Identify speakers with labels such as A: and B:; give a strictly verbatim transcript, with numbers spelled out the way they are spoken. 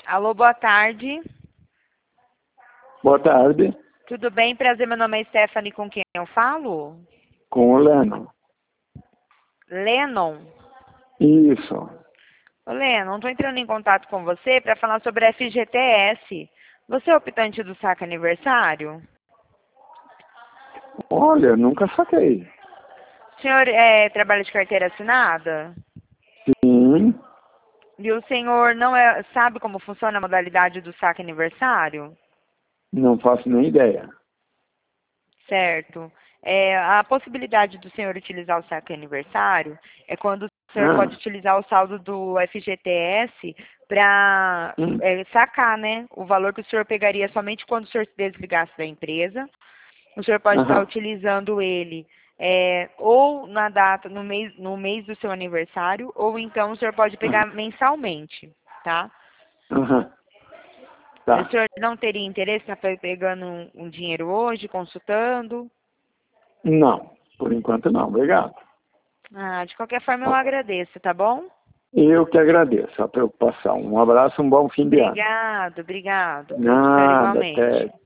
A: Alô, boa tarde.
B: Boa tarde,
A: Tudo bem? Prazer, meu nome é Stephanie, com quem eu falo?
B: com o Leno.
A: Lennon.
B: Isso.
A: Ô, Lennon, estou entrando em contato com você para falar sobre a F G T S. Você é optante do saque aniversário?
B: Olha, nunca saquei.
A: O senhor é, trabalha de carteira assinada?
B: Sim,
A: E o senhor não é, sabe como funciona a modalidade do saque aniversário?
B: não faço nem ideia.
A: Certo. É, a possibilidade do senhor utilizar o saque aniversário é quando o senhor
B: Ah,
A: pode utilizar o saldo do F G T S para
B: hum,
A: é, sacar, né? O valor que o senhor pegaria somente quando o senhor se desligasse da empresa. O senhor pode estar
B: aham,
A: utilizando ele é, ou na data, no mês, no mês do seu aniversário, ou então o senhor pode
B: aham,
A: pegar mensalmente, tá?
B: aham.
A: O
B: Tá.
A: senhor não teria interesse em estar pegando um, um dinheiro hoje, consultando?
B: Não, por enquanto não, obrigado.
A: Ah, de qualquer forma eu agradeço, tá bom?
B: Eu que agradeço a preocupação. Um abraço, um bom fim de ano.
A: Obrigado, obrigado. Deus espero
B: Nada,
A: igualmente.
B: até